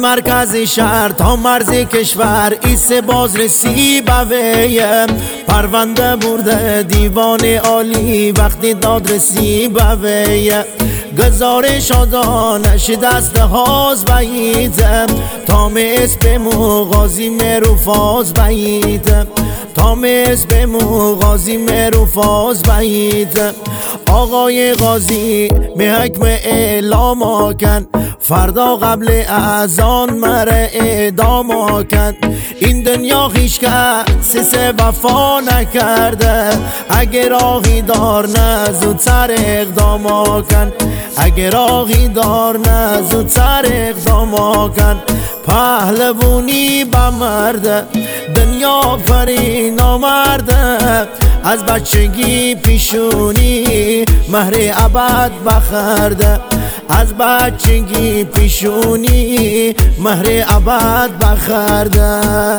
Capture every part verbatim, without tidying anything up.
مرکز شهر تا مرز کشور ایسه بازرسی بویه پرونده برده دیوان عالی وقتی دادرسی بویه گزارش آدانش دست هاز باییده تا میس به مغازی مروفاز باییده تا میس به مغازی مروفاز باییده آقای غازی به حکم اعلام آکن فردا قبل اذان مره اعدام آکن این دنیا هیچ کس سه وفا نکرده اگه راهی دار نه زودتر اقدام آکن اگه راهی دار نه زودتر اقدام آکن پهلوونی بمرده دنیا فری نامرده از بچگی پیشونی مهر ابد بخرده از بچگی پیشونی مهر ابد بخرده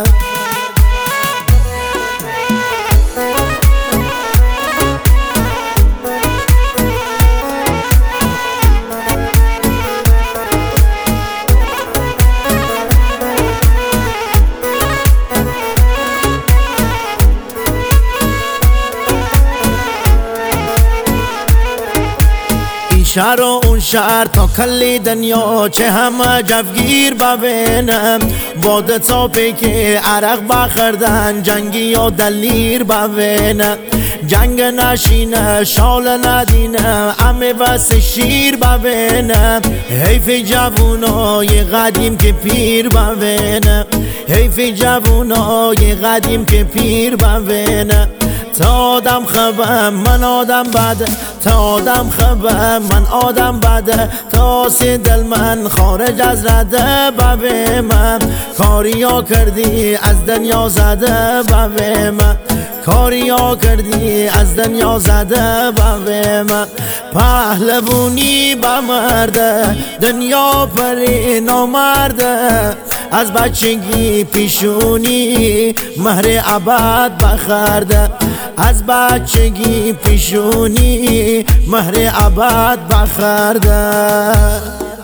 شهر و اون شهر تا کلی دنیا چه همه جوگیر ببینم باده تا پیک عرق بخردن جنگی یا دلیر ببینم جنگ نشینه شال ندینه امه وس شیر ببینم حیف جوونای قدیم که پیر ببینم حیف جوونای قدیم که پیر ببینم تا آدم خبم من آدم بده تا آدم خبم من آدم بده تا سی دل من خارج از رده ببه من کاریا کردی از دنیا زده ببه من کاریا کردی از دنیا زده ببه من پهلوونی بمرده دنیا پری نامرده از بچگی پیشونی مهر ابد بخرده از بچگی پیشونی مهر ابد بخرده